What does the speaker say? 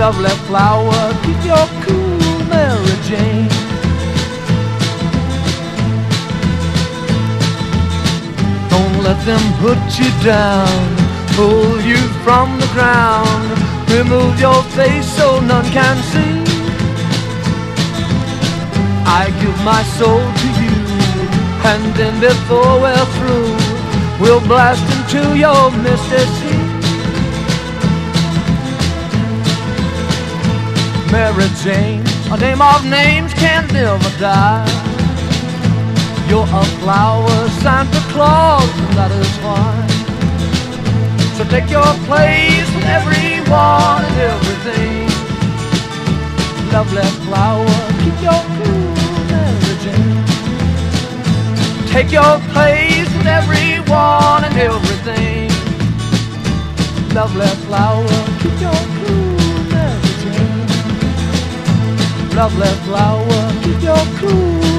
Lovely flower, keep your cool, Mary Jane. Don't let them put you down, pull you from the ground. Remove your face so none can see. I give my soul to you, and then before we're through, we'll blast into your misty sea. Mary Jane, a name of names can never die. You're a flower, Santa Claus, and that is why. So take your place with everyone and everything. Lovely flower, keep your cool, Mary Jane. Take your place with everyone and everything. Lovely flower, keep your cool, Mary Jane. Lovely flower, keep your cool.